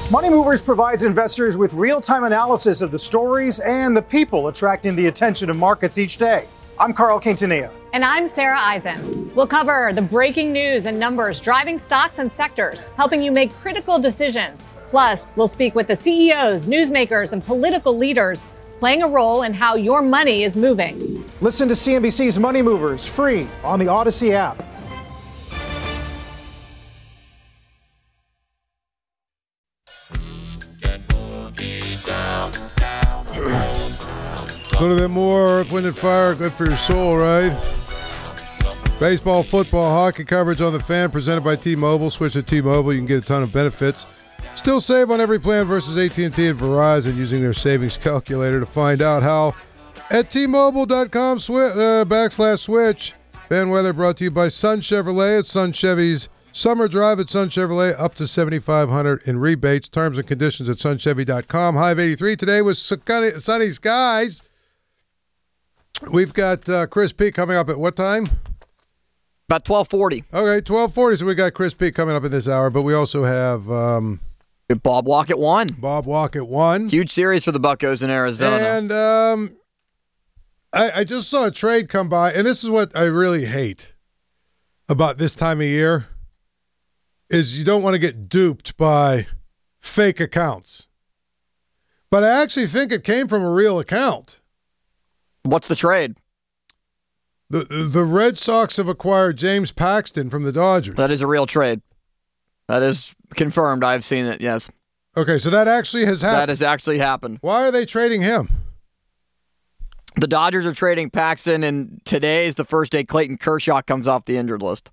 Money Movers provides investors with real-time analysis of the stories and the people attracting the attention of markets each day. I'm Carl Quintanilla. And I'm Sarah Eisen. We'll cover the breaking news and numbers driving stocks and sectors, helping you make critical decisions. Plus, we'll speak with the CEOs, newsmakers, and political leaders playing a role in how your money is moving. Listen to CNBC's Money Movers free on the Odyssey app. A little bit more Earth, Wind, and Fire, good for your soul, right? Baseball, football, hockey coverage on the Fan, presented by T-Mobile. Switch to T-Mobile, you can get a ton of benefits. Still save on every plan versus AT&T and Verizon using their savings calculator to find out how at T-Mobile.com/switch. Fan weather brought to you by Sun Chevrolet. It's Sun Chevy's Summer Drive at Sun Chevrolet, up to $7,500 in rebates. Terms and conditions at sunchevy.com. High of 83 today with sunny skies. We've got Chris Peak coming up at what time? About 12:40. Okay, 12:40. So we got Chris Peak coming up in this hour, but we also have Bob Walk at 1. Bob Walk at 1. Huge series for the Buccos in Arizona. And I just saw a trade come by, and this is what I really hate about this time of year, is you don't want to get duped by fake accounts. But I actually think it came from a real account. What's the trade? The Red Sox have acquired James Paxton from the Dodgers. That is a real trade. That is confirmed. I've seen it, yes. Okay, so that actually has happened. That has actually happened. Why are they trading him? The Dodgers are trading Paxton, and today is the first day Clayton Kershaw comes off the injured list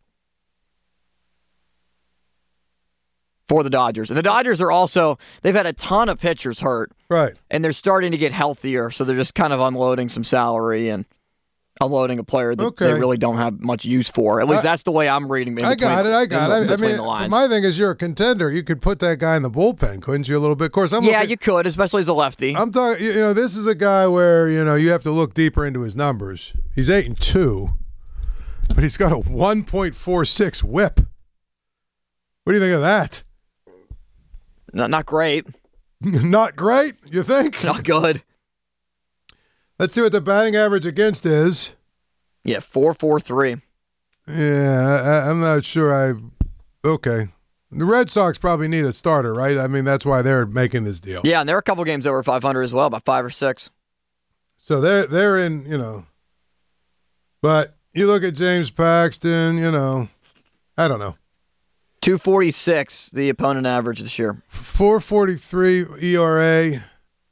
for the Dodgers. And the Dodgers are also, they've had a ton of pitchers hurt. Right. And they're starting to get healthier, so they're just kind of unloading some salary and unloading a player that they really don't have much use for. At least that's the way I'm reading it. I got it. I mean, my thing is, you're a contender. You could put that guy in the bullpen, couldn't you, a little bit? Of course, you could, especially as a lefty. I'm talking, this is a guy where, you have to look deeper into his numbers. He's 8-2, but he's got a 1.46 whip. What do you think of that? Not great. Not great, you think? Not good. Let's see what the batting average against is. Yeah, 4.43. Yeah, I'm not sure. Okay. The Red Sox probably need a starter, right? I mean, that's why they're making this deal. Yeah, and there are a couple games over 500 as well, about 5 or 6. So they're in, But you look at James Paxton, I don't know. 2.46, the opponent average this year. 4.43 ERA.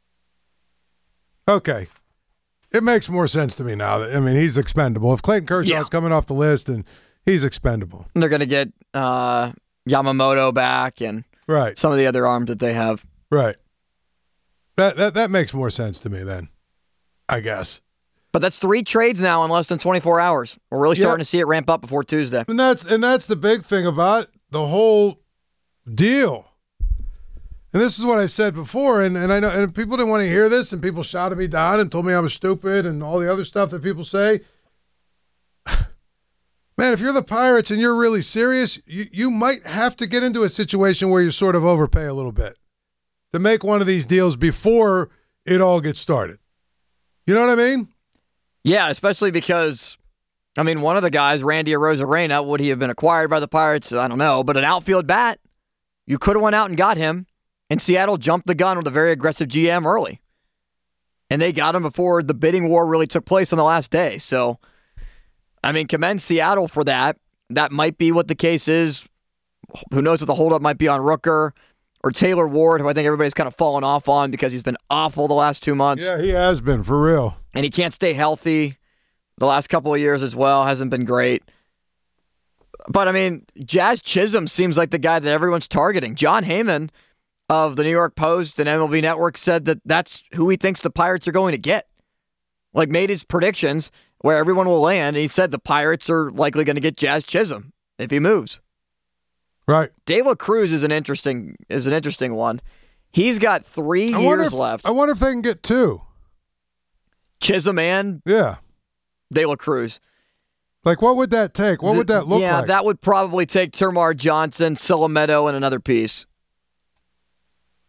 Okay. It makes more sense to me now. He's expendable. If Clayton Kershaw's coming off the list, and he's expendable. And they're going to get Yamamoto back and some of the other arms that they have. Right. That makes more sense to me then, I guess. But that's 3 trades now in less than 24 hours. We're really starting to see it ramp up before Tuesday. And that's the big thing about the whole deal. And this is what I said before, and I know, and people didn't want to hear this, and people shouted me down and told me I was stupid and all the other stuff that people say. Man, if you're the Pirates and you're really serious, you might have to get into a situation where you sort of overpay a little bit to make one of these deals before it all gets started. You know what I mean? Yeah, especially because, one of the guys, Randy Arozarena, would he have been acquired by the Pirates? I don't know, but an outfield bat, you could have went out and got him. And Seattle jumped the gun with a very aggressive GM early. And they got him before the bidding war really took place on the last day. So, commend Seattle for that. That might be what the case is. Who knows what the holdup might be on Rooker or Taylor Ward, who I think everybody's kind of fallen off on because he's been awful the last 2 months. Yeah, he has been, for real. And he can't stay healthy the last couple of years as well. Hasn't been great. But, Jazz Chisholm seems like the guy that everyone's targeting. John Heyman of the New York Post and MLB Network said that that's who he thinks the Pirates are going to get. Made his predictions where everyone will land, and he said the Pirates are likely going to get Jazz Chisholm if he moves. Right. De La Cruz is an interesting one. He's got 3 years left. I wonder if they can get 2. Chisholm and De La Cruz. What would that take? What would that look like? Yeah, that would probably take Termarr Johnson, Silometto, and another piece.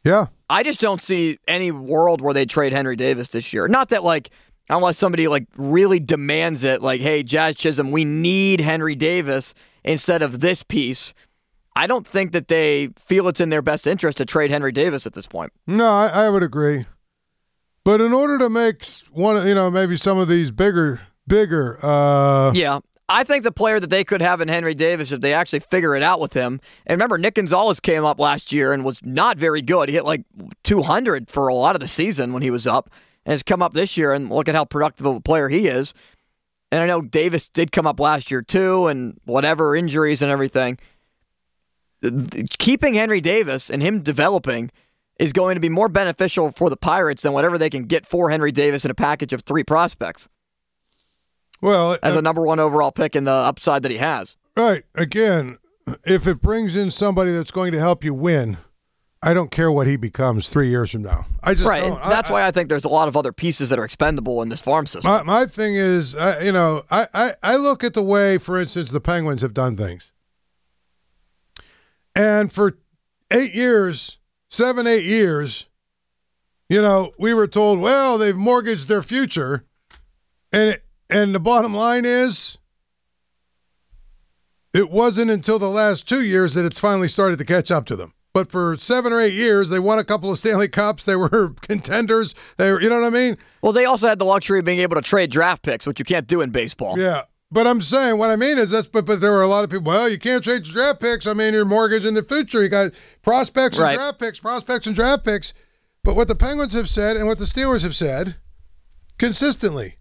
Yeah. I just don't see any world where they trade Henry Davis this year. Not that, like, unless somebody, like, really demands it, like, hey, Jazz Chisholm, we need Henry Davis instead of this piece. I don't think that they feel it's in their best interest to trade Henry Davis at this point. No, I would agree. But in order to make maybe some of these bigger. Yeah. I think the player that they could have in Henry Davis, if they actually figure it out with him, and remember, Nick Gonzalez came up last year and was not very good. He hit like 200 for a lot of the season when he was up, and has come up this year, and look at how productive of a player he is. And I know Davis did come up last year too, and whatever, injuries and everything. Keeping Henry Davis and him developing is going to be more beneficial for the Pirates than whatever they can get for Henry Davis in a package of 3 prospects. Well, as a number 1 overall pick in the upside that he has. Right. Again, if it brings in somebody that's going to help you win, I don't care what he becomes 3 years from now. I just don't. That's why I think there's a lot of other pieces that are expendable in this farm system. My thing is, I look at the way, for instance, the Penguins have done things. And for 8 years, 7-8 years, we were told, well, they've mortgaged their future. And the bottom line is, it wasn't until the last 2 years that it's finally started to catch up to them. But for 7 or 8 years, they won a couple of Stanley Cups. They were contenders. They were, you know what I mean? Well, they also had the luxury of being able to trade draft picks, which you can't do in baseball. Yeah. But I'm saying, what I mean is but there were a lot of people, well, you can't trade draft picks. I mean, you're mortgaging the future. You got prospects and draft picks. But what the Penguins have said and what the Steelers have said consistently,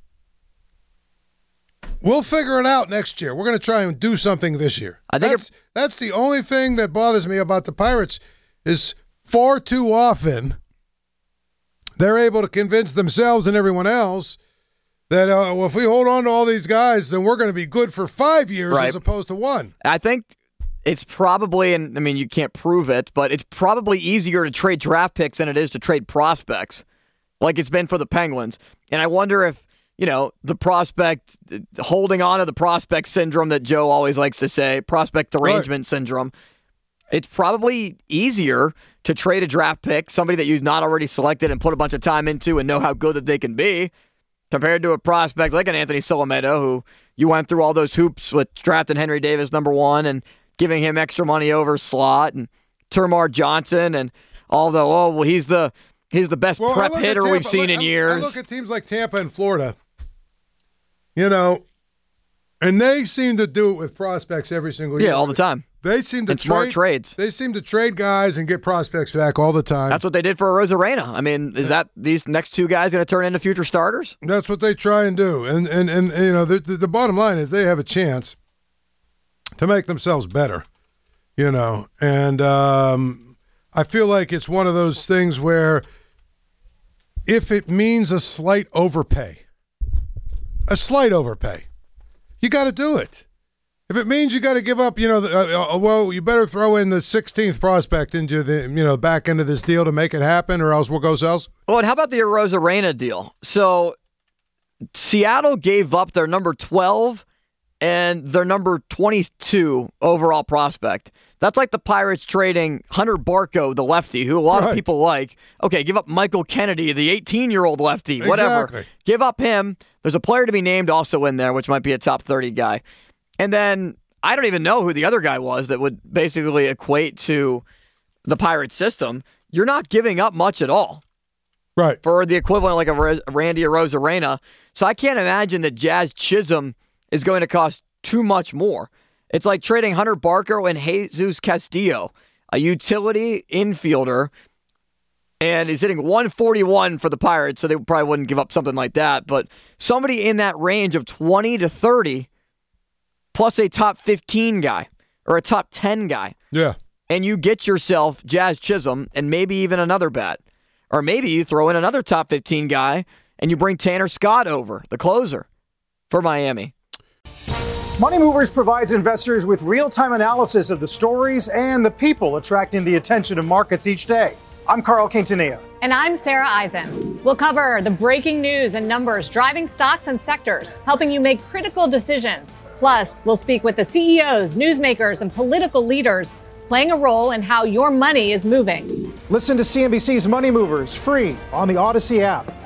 we'll figure it out next year. We're going to try and do something this year. That's the only thing that bothers me about the Pirates is far too often they're able to convince themselves and everyone else that if we hold on to all these guys, then we're going to be good for 5 years as opposed to 1. I think it's probably, and I mean, you can't prove it, but it's probably easier to trade draft picks than it is to trade prospects, like it's been for the Penguins. And I wonder if, the prospect, holding on to the prospect syndrome that Joe always likes to say, prospect derangement syndrome, it's probably easier to trade a draft pick, somebody that you've not already selected and put a bunch of time into and know how good that they can be, compared to a prospect like an Anthony Solometo, who you went through all those hoops with drafting Henry Davis number 1 and giving him extra money over slot, and Termarr Johnson, and although, he's the best prep hitter we've seen in years. I look at teams like Tampa and Florida, and they seem to do it with prospects every single year. Yeah, all the time. They seem to smart trades. They seem to trade guys and get prospects back all the time. That's what they did for Rosarena. I mean, is that these next 2 guys going to turn into future starters? That's what they try and do. And the bottom line is they have a chance to make themselves better, And I feel like it's one of those things where if it means a slight overpay, you got to do it. If it means you got to give up, you better throw in the 16th prospect into the, back end of this deal to make it happen, or else what goes else? Well, and how about the Rosarena deal? So Seattle gave up their number 12 and their number 22 overall prospect. That's like the Pirates trading Hunter Barco, the lefty, who a lot of people like. Okay, give up Michael Kennedy, the 18-year-old lefty, whatever. Exactly. Give up him. There's a player to be named also in there, which might be a top 30 guy. And then I don't even know who the other guy was that would basically equate to the Pirates system. You're not giving up much at all. Right. For the equivalent like a Randy Arozarena. So I can't imagine that Jazz Chisholm is going to cost too much more. It's like trading Hunter Barco and Jesus Castillo, a utility infielder, and he's hitting 141 for the Pirates, so they probably wouldn't give up something like that. But somebody in that range of 20 to 30, plus a top 15 guy or a top 10 guy. Yeah. And you get yourself Jazz Chisholm and maybe even another bat. Or maybe you throw in another top 15 guy and you bring Tanner Scott over, the closer, for Miami. Money Movers provides investors with real-time analysis of the stories and the people attracting the attention of markets each day. I'm Carl Quintanilla. And I'm Sarah Eisen. We'll cover the breaking news and numbers driving stocks and sectors, helping you make critical decisions. Plus, we'll speak with the CEOs, newsmakers, and political leaders playing a role in how your money is moving. Listen to CNBC's Money Movers free on the Odyssey app.